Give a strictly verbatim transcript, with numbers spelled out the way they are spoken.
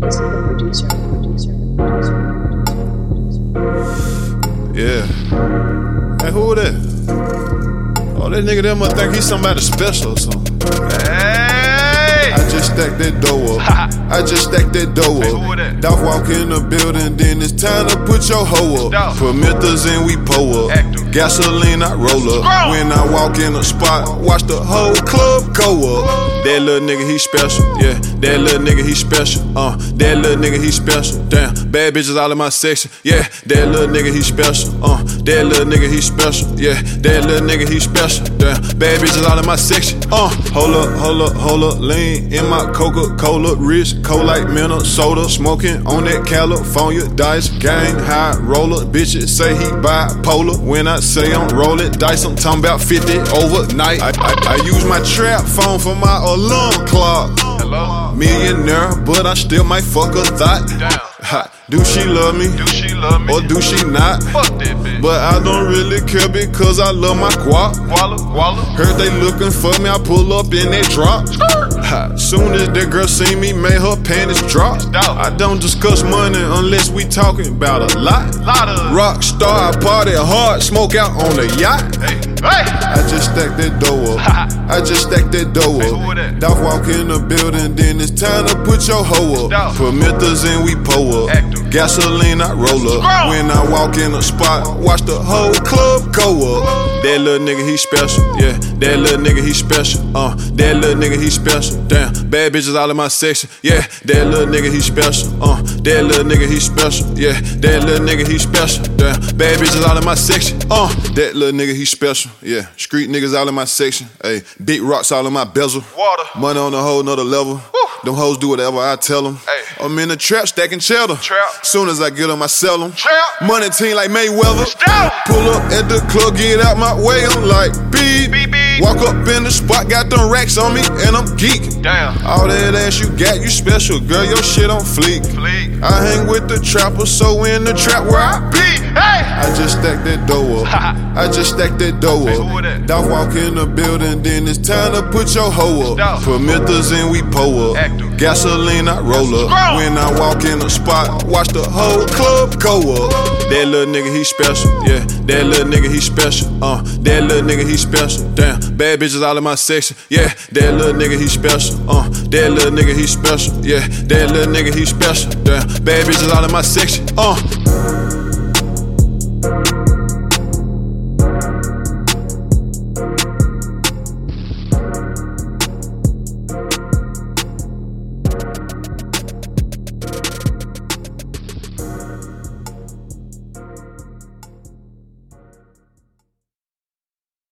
This is the producer, producer, producer, producer. Yeah. Hey, who that? Oh, that nigga there must think he's somebody special or something. Hey! I just stacked that dough up. I just stacked that dough Hey, up. who that? Dolph walk in the building, then it's time to put your hoe up. Dolph. Put methers in, we pull up. Act 'em. Gasoline, I roll up. Strong. When I walk in a spot, watch the whole club go up. That little nigga, he special, yeah. That little nigga, he special, uh. That little nigga, he special, damn. Bad bitches all in my section, yeah. That little nigga, he special, uh. That little nigga, he special, yeah. That little nigga, he special, damn. Bad bitches all in my section, uh. Hold up, hold up, hold up. Lean in my Coca-Cola, rich, cold like Minnesota. Smoking on that California dice, gang high roller. Bitches say he bipolar. When I say I'm rolling dice, I'm talking about fifty overnight. I, I, I use my trap phone for my alarm clock. Hello? Millionaire, but I still might fuck a thought. Damn. Ha, do she love me? Do she love me? Or do she not? Fuck that bitch. But I don't really care because I love my guap. Walla, walla. Heard they looking for me, I pull up in that drop. Ha, soon as that girl see me, made her panties drop. I don't discuss money unless we talking about a lot. Lot of. Rock star, I party hard, smoke out on the yacht. Hey, hey! I just stacked that dough up. I just stacked that dough Hey, up. who that? Dolph walk in the building, then it's time to put your hoe up. Dolph. Put methers in, we pull up. Act 'em. Gasoline, I roll up. Strong. When I walk in a spot, watch the whole club go up. That little nigga, he special, yeah. That little nigga, he special, uh. That little nigga, he special, damn. Bad bitches all in my section, yeah. That little nigga, he special, uh. That little nigga, he special, yeah. That little nigga, he special, damn. Bad bitches all in my section, uh. That little nigga, he special, yeah. Street niggas all in my section, ayy. Big rocks all in my bezel. Water. Money on a whole nother level. Them hoes do whatever I tell them. Ay. I'm in the trap stacking cheddar. Trap. Soon as I get them, I sell them. Trap. Money team like Mayweather. Down. Pull up at the club, get out my way, I'm like beep. Beep, beep. Walk up in the spot, got them racks on me, and I'm geek. Damn. All that ass you got, you special, girl, your shit on fleek. Fleek. I hang with the trappers, so in the trap where I be. Hey! I just stacked that dough up. I just stacked that dough Hey, up. who that? Dolph walk in the building, then it's time to put your hoe up. Dolph. Put methers in, we pull up. Act 'em. Gasoline, I roll up. Strong. When I walk in a spot, watch the whole club go up. That little nigga, he special, yeah. That little nigga, he special, uh. That little nigga, he special, damn. Bad bitches all in my section, yeah. That little nigga, he special, uh. That little nigga, he special, yeah. That little nigga, he special, damn. Bad bitches all in my section, uh.